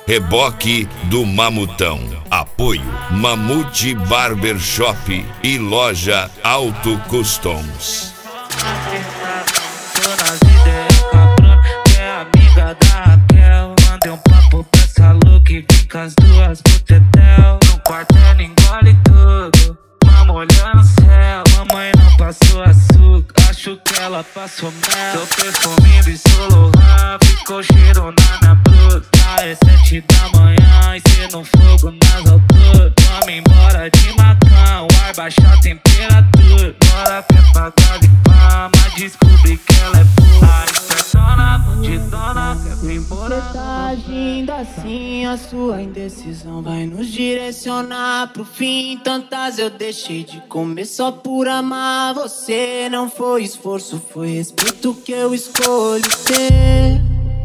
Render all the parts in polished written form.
Reboque do Mamutão. Apoio Mamute Barbershop e Loja Auto Customs. Amiga da Raquel, mandei um papo pra essa look e fica as duas pro tetel. No quarto ela engole tudo, mama olhando o céu. Mamãe não passou açúcar, acho que ela passou mel. Seu perfume bisolou, ficou cheiro na minha bruta. É 7 da manhã e cê no fogo nas alturas. Vamos embora de macão, ar baixa a temperatura. Bora que é pra de fama, descobri que ela é boa. Espertona, bandidona, quero ir embora. Cê tá agindo assim, a sua indecisão vai nos direcionar pro fim. Tantas eu deixei de comer só por amar você. Não foi esforço, foi respeito que eu escolhi ter.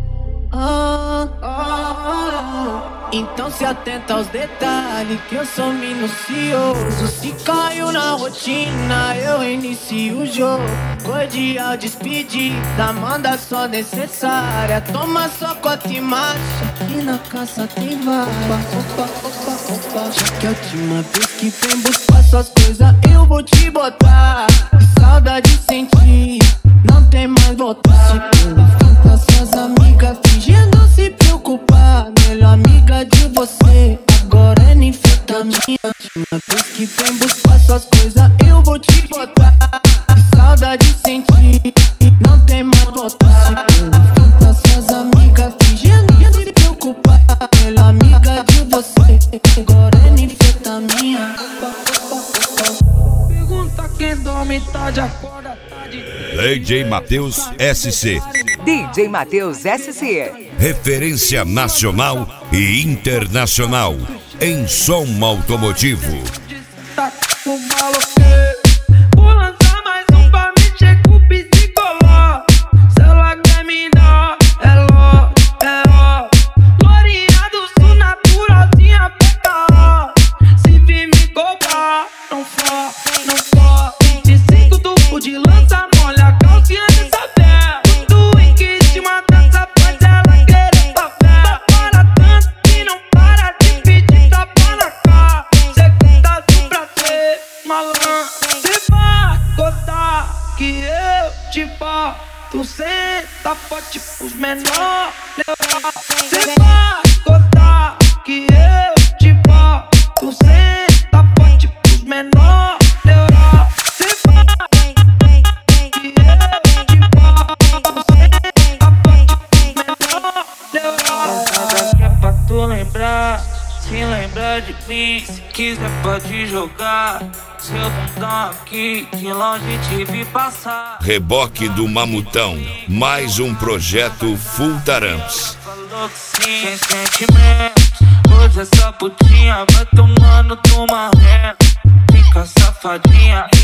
Então se atenta aos detalhes que eu sou minucioso. Se caiu na rotina, eu inicio o jogo. Cordial despedida, manda só necessária. Toma só cota e marcha, e na caça tem várias. Opa, já que a última vez que vem buscar suas coisas, eu vou te botar. Saudade sentir, não tem mais voltar. Suas amigas fingindo se preocupar. Melhor amiga de você, agora é ninfetamina. Uma vez que vem buscar suas coisas, eu vou te botar. Saudade sentir, não tem mais voltar. Suas amigas fingindo se preocupar. Melhor amiga de você, agora é ninfetamina. Pergunta quem dorme tarde, acorda tarde. DJ Matheus SC. DJ Matheus SC. Referência nacional e internacional em som automotivo. Tá com maloqueiro. Vou lançar mais um pra mexer com o psicoló. Se ela quer me dar, é ló. Glorinha do sul, naturalzinha, pega ó. Se vir me cobrar, não for. 25 tubo de lança, molha a calcinha dessa pé. Tudo em que te mata, essa faz ela querer papel. Para tanto que não para de pedir tapa na cara. Cê que tá assim pra ser malandro. Cê vai gostar que eu te boto. Senta forte pros menor. Cê vai gostar que eu te boto. Senta forte pros menor. Se lembra de mim, se quiser pode jogar seu bundão aqui, de longe te vi passar. Reboque do Mamutão, mais um projeto Full Taramps. Falou que sim, sem sentimentos. Hoje essa putinha vai tomando tua ré. Fica safadinha